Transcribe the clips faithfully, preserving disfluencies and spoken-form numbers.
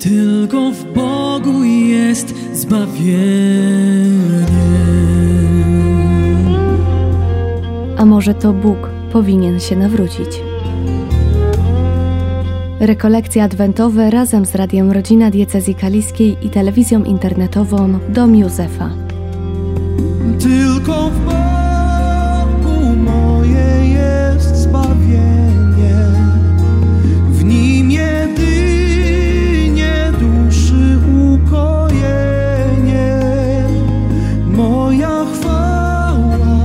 Tylko w Bogu jest zbawienie. A może to Bóg powinien się nawrócić? Rekolekcje adwentowe razem z Radiem Rodzina Diecezji Kaliskiej i telewizją internetową Dom Józefa. Tylko w Bogu moje jest zbawienie, w Nim jedynie duszy ukojenie. Moja chwała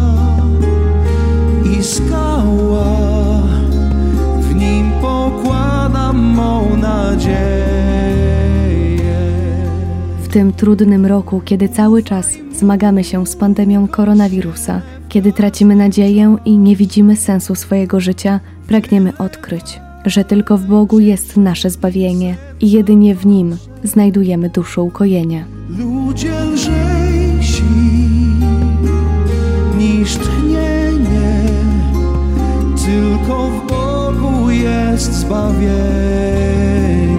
i skała, w Nim pokładam mą nadzieję. W tym trudnym roku, kiedy cały czas zmagamy się z pandemią koronawirusa, kiedy tracimy nadzieję i nie widzimy sensu swojego życia, pragniemy odkryć, że tylko w Bogu jest nasze zbawienie i jedynie w Nim znajdujemy duszę ukojenia. Ludzie lżejsi niż tchnienie, tylko w Bogu jest zbawienie.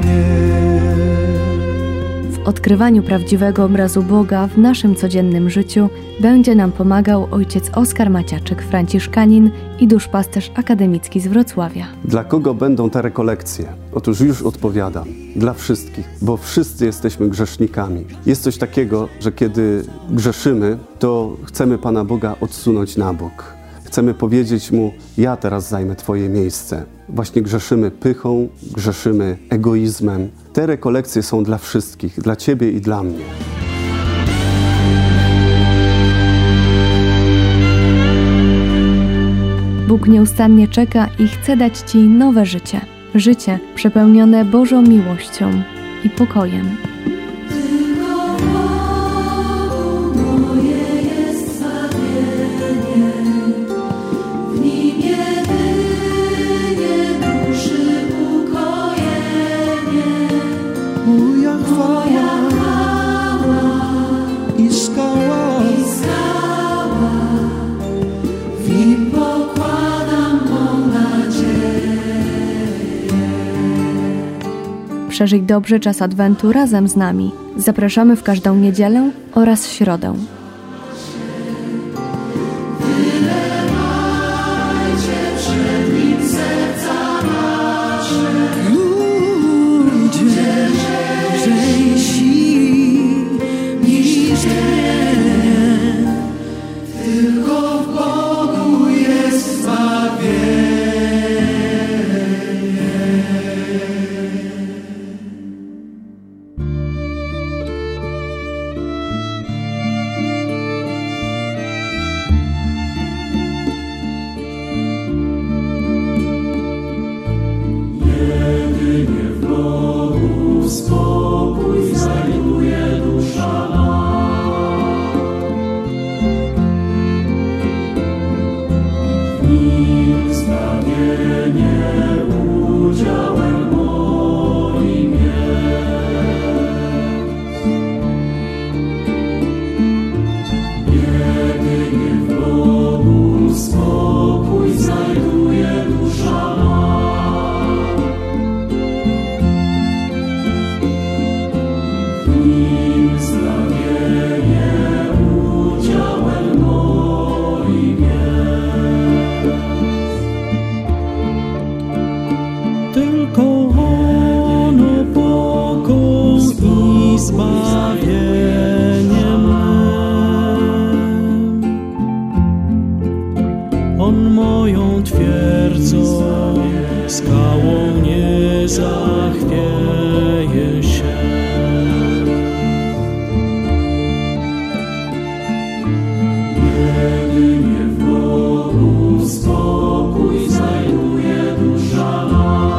W odkrywaniu prawdziwego obrazu Boga w naszym codziennym życiu będzie nam pomagał ojciec Oskar Maciaczek, franciszkanin i duszpasterz akademicki z Wrocławia. Dla kogo będą te rekolekcje? Otóż już odpowiadam. Dla wszystkich, bo wszyscy jesteśmy grzesznikami. Jest coś takiego, że kiedy grzeszymy, to chcemy Pana Boga odsunąć na bok. Chcemy powiedzieć Mu, ja teraz zajmę Twoje miejsce. Właśnie grzeszymy pychą, grzeszymy egoizmem. Te rekolekcje są dla wszystkich, dla Ciebie i dla mnie. Bóg nieustannie czeka i chce dać Ci nowe życie. Życie przepełnione Bożą miłością i pokojem. Moja chwała i skała, w Nim pokładam mą nadzieję. Przeżyj dobrze czas Adwentu razem z nami. Zapraszamy w każdą niedzielę oraz środę. Spokój znajduje dusza ma. W Nim zbawienie udziałem moim jest. Jedynie w Bogu spokój znajduje dusza ma. Tylko ono pokój i zbawienie mym. On moją twierdzą, skałą nie zachwieje się. Jedynie w Bogu spokój znajduje dusza ma.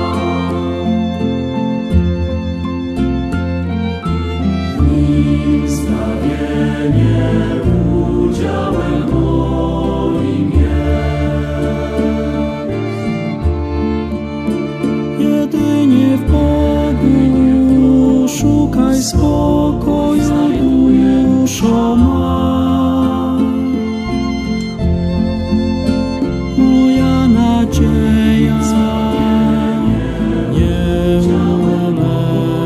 W Nim zbawienie udziałem moim jest. Jedynie w Bogu szukaj spokoju, duszo ma. Moja nadzieja nie ulewa.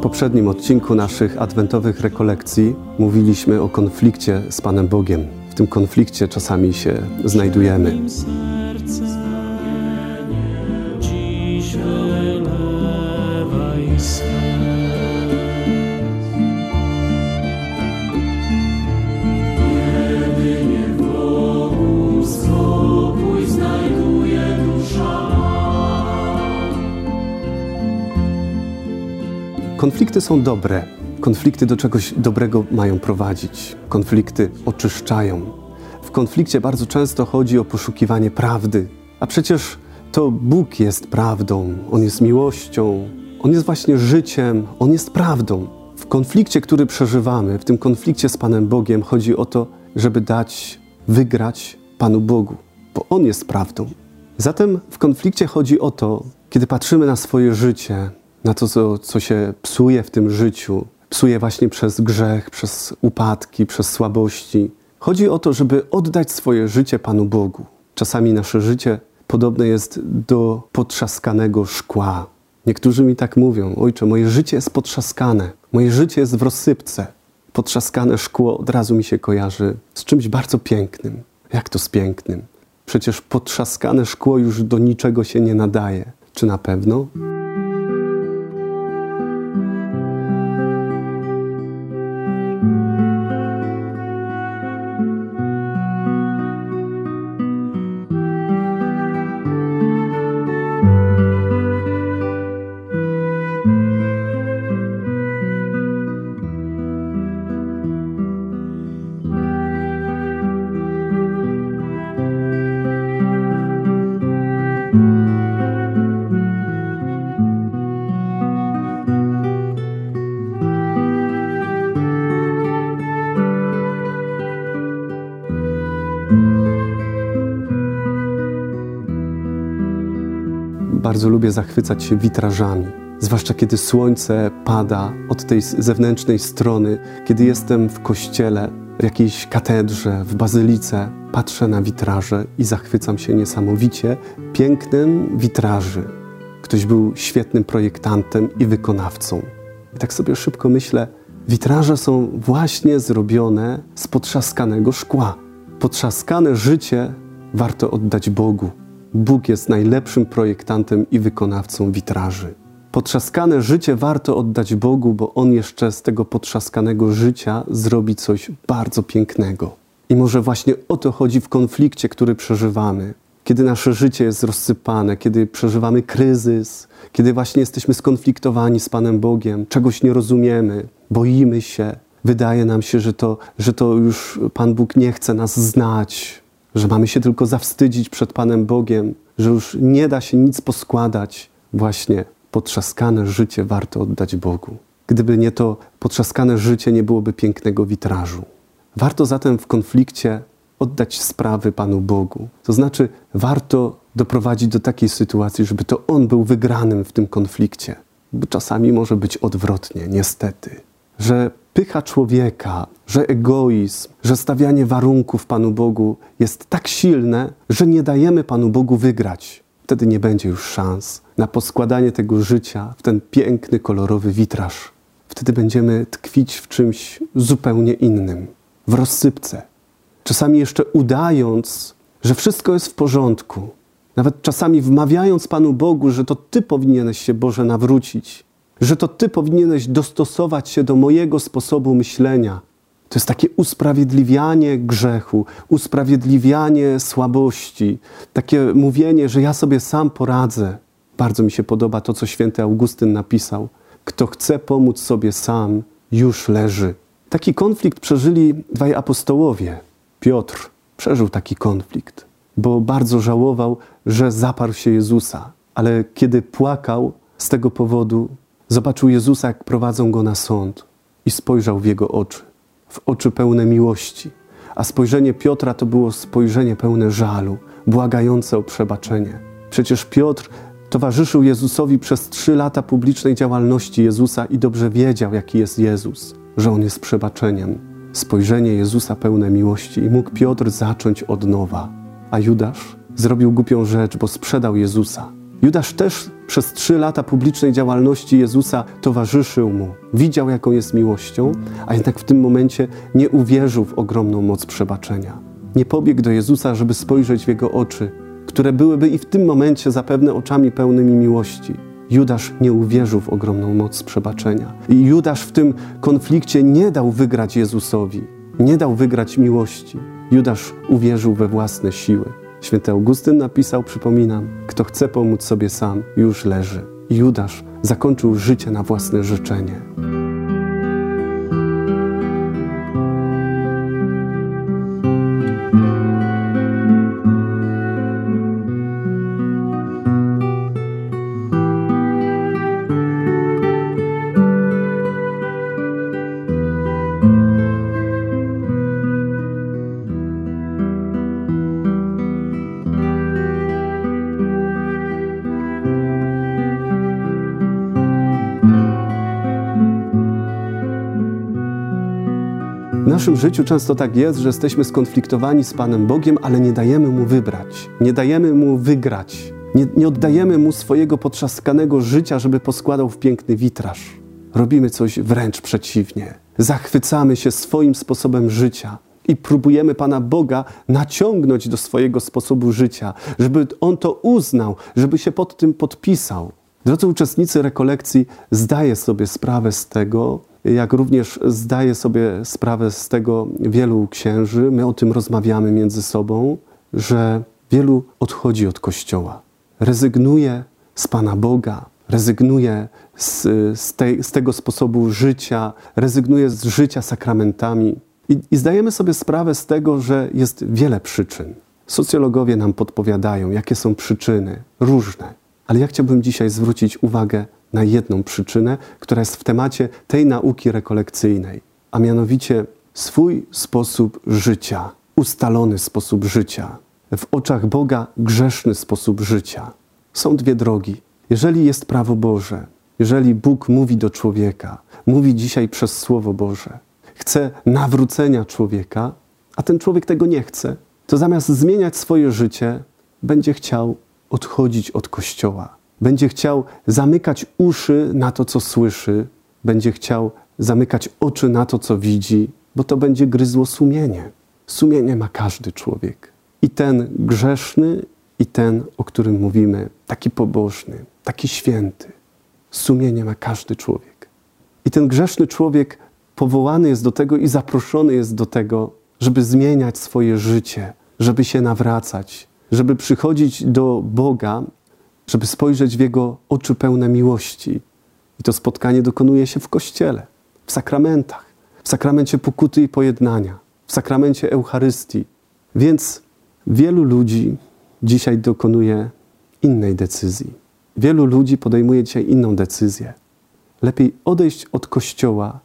poprzednim odcinku naszych adwentowych rekolekcji mówiliśmy o konflikcie z Panem Bogiem. W tym konflikcie czasami się znajdujemy. Konflikty są dobre. Konflikty do czegoś dobrego mają prowadzić. Konflikty oczyszczają. W konflikcie bardzo często chodzi o poszukiwanie prawdy. A przecież to Bóg jest prawdą. On jest miłością. On jest właśnie życiem. On jest prawdą. W konflikcie, który przeżywamy, w tym konflikcie z Panem Bogiem chodzi o to, żeby dać wygrać Panu Bogu, bo On jest prawdą. Zatem w konflikcie chodzi o to, kiedy patrzymy na swoje życie, na to, co, co się psuje w tym życiu, psuje właśnie przez grzech, przez upadki, przez słabości. Chodzi o to, żeby oddać swoje życie Panu Bogu. Czasami nasze życie podobne jest do potrzaskanego szkła. Niektórzy mi tak mówią: ojcze, moje życie jest potrzaskane, moje życie jest w rozsypce. Potrzaskane szkło od razu mi się kojarzy z czymś bardzo pięknym. Jak to z pięknym? Przecież potrzaskane szkło już do niczego się nie nadaje. Czy na pewno? Bardzo lubię zachwycać się witrażami, zwłaszcza kiedy słońce pada od tej zewnętrznej strony, kiedy jestem w kościele, w jakiejś katedrze, w bazylice, patrzę na witraże i zachwycam się niesamowicie pięknem witraży. Ktoś był świetnym projektantem i wykonawcą. I tak sobie szybko myślę, witraże są właśnie zrobione z potrzaskanego szkła. Potrzaskane życie warto oddać Bogu. Bóg jest najlepszym projektantem i wykonawcą witraży. Potrzaskane życie warto oddać Bogu, bo On jeszcze z tego potrzaskanego życia zrobi coś bardzo pięknego. I może właśnie o to chodzi w konflikcie, który przeżywamy. Kiedy nasze życie jest rozsypane, kiedy przeżywamy kryzys, kiedy właśnie jesteśmy skonfliktowani z Panem Bogiem, czegoś nie rozumiemy, boimy się, wydaje nam się, że to, że to już Pan Bóg nie chce nas znać, że mamy się tylko zawstydzić przed Panem Bogiem, że już nie da się nic poskładać. Właśnie potrzaskane życie warto oddać Bogu. Gdyby nie to potrzaskane życie, nie byłoby pięknego witrażu. Warto zatem w konflikcie oddać sprawy Panu Bogu. To znaczy warto doprowadzić do takiej sytuacji, żeby to On był wygranym w tym konflikcie. Bo czasami może być odwrotnie, niestety. Że pycha człowieka, że egoizm, że stawianie warunków Panu Bogu jest tak silne, że nie dajemy Panu Bogu wygrać. Wtedy nie będzie już szans na poskładanie tego życia w ten piękny, kolorowy witraż. Wtedy będziemy tkwić w czymś zupełnie innym, w rozsypce. Czasami jeszcze udając, że wszystko jest w porządku. Nawet czasami wmawiając Panu Bogu, że to Ty powinieneś się, Boże, nawrócić. Że to Ty powinieneś dostosować się do mojego sposobu myślenia. To jest takie usprawiedliwianie grzechu, usprawiedliwianie słabości, takie mówienie, że ja sobie sam poradzę. Bardzo mi się podoba to, co święty Augustyn napisał. Kto chce pomóc sobie sam, już leży. Taki konflikt przeżyli dwaj apostołowie. Piotr przeżył taki konflikt, bo bardzo żałował, że zaparł się Jezusa. Ale kiedy płakał z tego powodu, zobaczył Jezusa, jak prowadzą Go na sąd i spojrzał w Jego oczy, w oczy pełne miłości. A spojrzenie Piotra to było spojrzenie pełne żalu, błagające o przebaczenie. Przecież Piotr towarzyszył Jezusowi przez trzy lata publicznej działalności Jezusa i dobrze wiedział, jaki jest Jezus, że On jest przebaczeniem. Spojrzenie Jezusa pełne miłości i mógł Piotr zacząć od nowa. A Judasz zrobił głupią rzecz, bo sprzedał Jezusa. Judasz też Przez trzy lata publicznej działalności Jezusa towarzyszył Mu, widział, jaką jest miłością, a jednak w tym momencie nie uwierzył w ogromną moc przebaczenia. Nie pobiegł do Jezusa, żeby spojrzeć w Jego oczy, które byłyby i w tym momencie zapewne oczami pełnymi miłości. Judasz nie uwierzył w ogromną moc przebaczenia. I Judasz w tym konflikcie nie dał wygrać Jezusowi, nie dał wygrać miłości. Judasz uwierzył we własne siły. Święty Augustyn napisał, przypominam, kto chce pomóc sobie sam, już leży. I Judasz zakończył życie na własne życzenie. W naszym życiu często tak jest, że jesteśmy skonfliktowani z Panem Bogiem, ale nie dajemy Mu wybrać, nie dajemy Mu wygrać, nie, nie oddajemy Mu swojego potrzaskanego życia, żeby poskładał w piękny witraż. Robimy coś wręcz przeciwnie. Zachwycamy się swoim sposobem życia i próbujemy Pana Boga naciągnąć do swojego sposobu życia, żeby On to uznał, żeby się pod tym podpisał. Drodzy uczestnicy rekolekcji, zdaję sobie sprawę z tego, jak również zdaje sobie sprawę z tego wielu księży, my o tym rozmawiamy między sobą, że wielu odchodzi od Kościoła, rezygnuje z Pana Boga, rezygnuje z, z, tej, z tego sposobu życia, rezygnuje z życia sakramentami. I, I zdajemy sobie sprawę z tego, że jest wiele przyczyn. Socjologowie nam podpowiadają, jakie są przyczyny, różne. Ale ja chciałbym dzisiaj zwrócić uwagę na jedną przyczynę, która jest w temacie tej nauki rekolekcyjnej, a mianowicie swój sposób życia, ustalony sposób życia, w oczach Boga grzeszny sposób życia. Są dwie drogi. Jeżeli jest prawo Boże, jeżeli Bóg mówi do człowieka, mówi dzisiaj przez Słowo Boże, chce nawrócenia człowieka, a ten człowiek tego nie chce, to zamiast zmieniać swoje życie, będzie chciał odchodzić od Kościoła. Będzie chciał zamykać uszy na to, co słyszy. Będzie chciał zamykać oczy na to, co widzi, bo to będzie gryzło sumienie. Sumienie ma każdy człowiek. I ten grzeszny, i ten, o którym mówimy, taki pobożny, taki święty. Sumienie ma każdy człowiek. I ten grzeszny człowiek powołany jest do tego i zaproszony jest do tego, żeby zmieniać swoje życie, żeby się nawracać, żeby przychodzić do Boga, żeby spojrzeć w Jego oczy pełne miłości. I to spotkanie dokonuje się w Kościele, w sakramentach, w sakramencie pokuty i pojednania, w sakramencie Eucharystii. Więc wielu ludzi dzisiaj dokonuje innej decyzji. Wielu ludzi podejmuje dzisiaj inną decyzję. Lepiej odejść od Kościoła,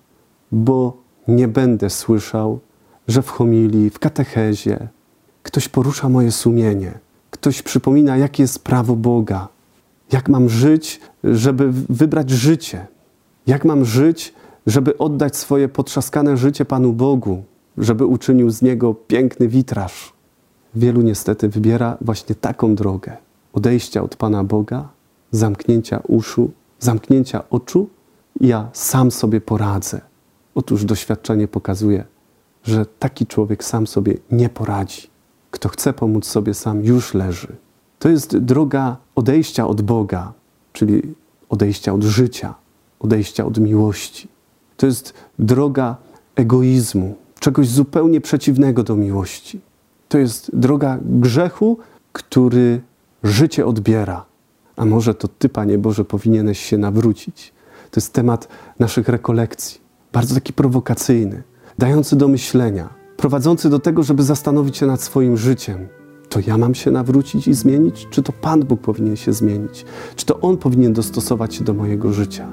bo nie będę słyszał, że w homilii, w katechezie ktoś porusza moje sumienie. Ktoś przypomina, jakie jest prawo Boga. Jak mam żyć, żeby wybrać życie. Jak mam żyć, żeby oddać swoje potrzaskane życie Panu Bogu, żeby uczynił z niego piękny witraż. Wielu niestety wybiera właśnie taką drogę. Odejścia od Pana Boga, zamknięcia uszu, zamknięcia oczu. Ja sam sobie poradzę. Otóż doświadczenie pokazuje, że taki człowiek sam sobie nie poradzi. Kto chce pomóc sobie sam, już leży. To jest droga odejścia od Boga, czyli odejścia od życia, odejścia od miłości. To jest droga egoizmu, czegoś zupełnie przeciwnego do miłości. To jest droga grzechu, który życie odbiera. A może to Ty, Panie Boże, powinieneś się nawrócić. To jest temat naszych rekolekcji. Bardzo taki prowokacyjny, dający do myślenia, prowadzący do tego, żeby zastanowić się nad swoim życiem. To ja mam się nawrócić i zmienić? Czy to Pan Bóg powinien się zmienić? Czy to On powinien dostosować się do mojego życia?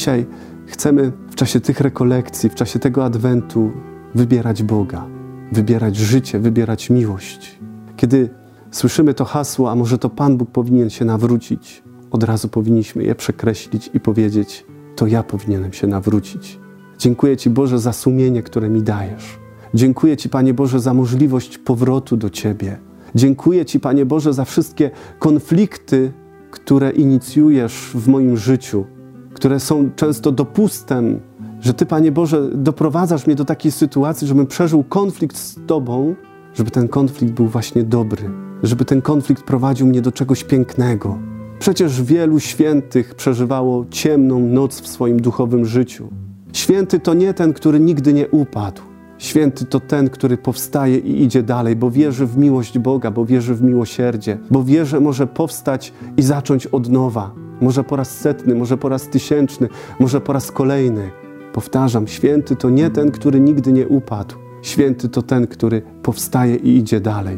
dzisiaj chcemy w czasie tych rekolekcji, w czasie tego Adwentu wybierać Boga, wybierać życie, wybierać miłość. Kiedy słyszymy to hasło, a może to Pan Bóg powinien się nawrócić, od razu powinniśmy je przekreślić i powiedzieć: to ja powinienem się nawrócić. Dziękuję Ci, Boże, za sumienie, które mi dajesz. Dziękuję Ci, Panie Boże, za możliwość powrotu do Ciebie. Dziękuję Ci, Panie Boże, za wszystkie konflikty, które inicjujesz w moim życiu, które są często dopustem, że Ty, Panie Boże, doprowadzasz mnie do takiej sytuacji, żebym przeżył konflikt z Tobą, żeby ten konflikt był właśnie dobry, żeby ten konflikt prowadził mnie do czegoś pięknego. Przecież wielu świętych przeżywało ciemną noc w swoim duchowym życiu. Święty to nie ten, który nigdy nie upadł. Święty to ten, który powstaje i idzie dalej, bo wierzy w miłość Boga, bo wierzy w miłosierdzie, bo wie, że może powstać i zacząć od nowa. Może po raz setny, może po raz tysięczny, może po raz kolejny. Powtarzam, święty to nie ten, który nigdy nie upadł. Święty to ten, który powstaje i idzie dalej.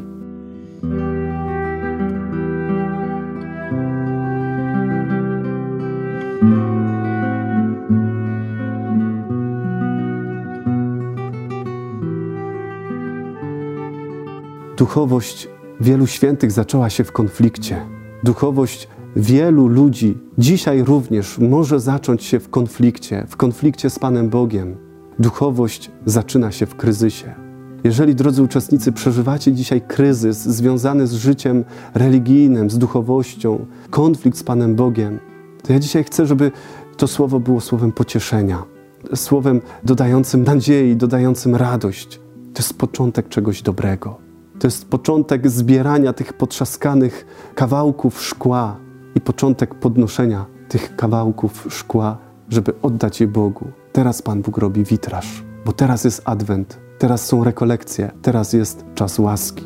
Duchowość wielu świętych zaczęła się w konflikcie. Duchowość wielu ludzi dzisiaj również może zacząć się w konflikcie, w konflikcie z Panem Bogiem. Duchowość zaczyna się w kryzysie. Jeżeli, drodzy uczestnicy, przeżywacie dzisiaj kryzys związany z życiem religijnym, z duchowością, konflikt z Panem Bogiem, to ja dzisiaj chcę, żeby to słowo było słowem pocieszenia, słowem dodającym nadziei, dodającym radość. To jest początek czegoś dobrego. To jest początek zbierania tych potrzaskanych kawałków szkła i początek podnoszenia tych kawałków szkła, żeby oddać je Bogu. Teraz Pan Bóg robi witraż, bo teraz jest Adwent, teraz są rekolekcje, teraz jest czas łaski.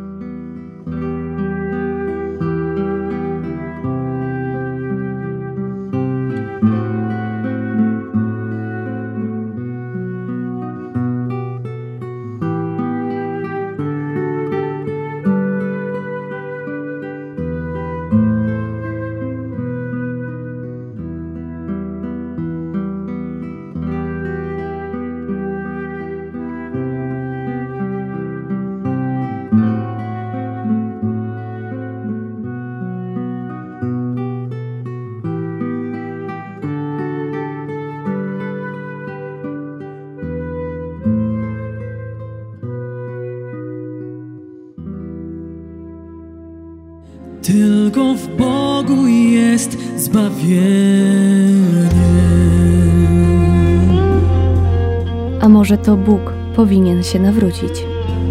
Tylko w Bogu jest zbawienie. A może to Bóg powinien się nawrócić?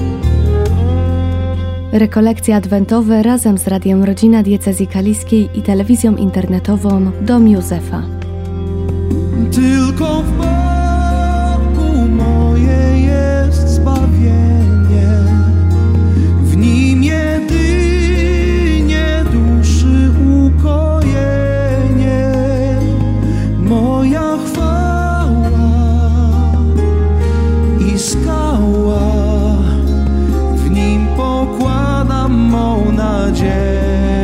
Rekolekcje adwentowe razem z Radiem Rodzina Diecezji Kaliskiej i telewizją internetową Dom Józefa. Tylko w Bogu moje jest zbawienie, w Nim jedynie duszy ukojenie. Moja chwała i skała, w Nim pokładam mą nadzieję.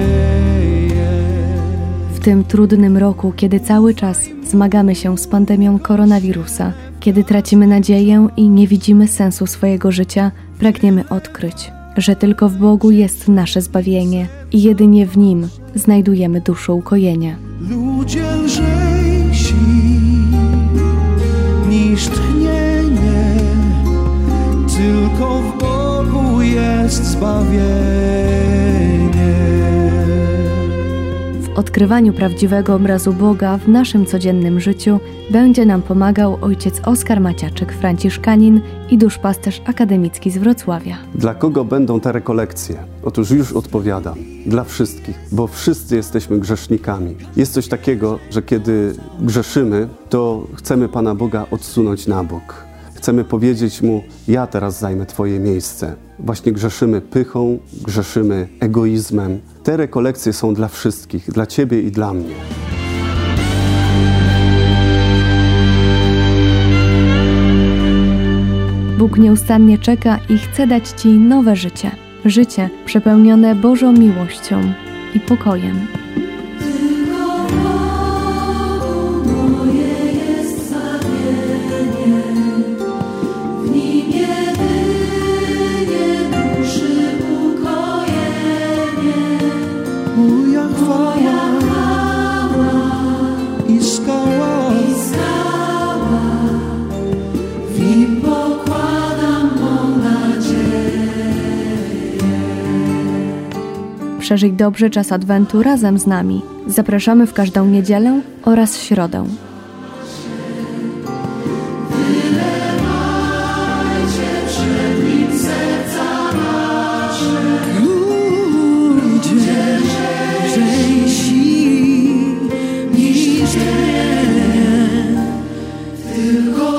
W tym trudnym roku, kiedy cały czas zmagamy się z pandemią koronawirusa, kiedy tracimy nadzieję i nie widzimy sensu swojego życia, pragniemy odkryć, że tylko w Bogu jest nasze zbawienie i jedynie w Nim znajdujemy duszę ukojenia. Ludzie lżejsi niż tchnienie, tylko w Bogu jest zbawienie. W odkrywaniu prawdziwego obrazu Boga w naszym codziennym życiu będzie nam pomagał ojciec Oskar Maciaczek, franciszkanin i duszpasterz akademicki z Wrocławia. Dla kogo będą te rekolekcje? Otóż już odpowiadam. Dla wszystkich, bo wszyscy jesteśmy grzesznikami. Jest coś takiego, że kiedy grzeszymy, to chcemy Pana Boga odsunąć na bok. Chcemy powiedzieć Mu: ja teraz zajmę Twoje miejsce. Właśnie grzeszymy pychą, grzeszymy egoizmem. Te rekolekcje są dla wszystkich, dla Ciebie i dla mnie. Bóg nieustannie czeka i chce dać Ci nowe życie. Życie przepełnione Bożą miłością i pokojem. Tylko Bogu moje przeżyć dobrze czas Adwentu razem z nami. Zapraszamy w każdą niedzielę oraz środę. Ludzie lżejsi niż tlen, tylko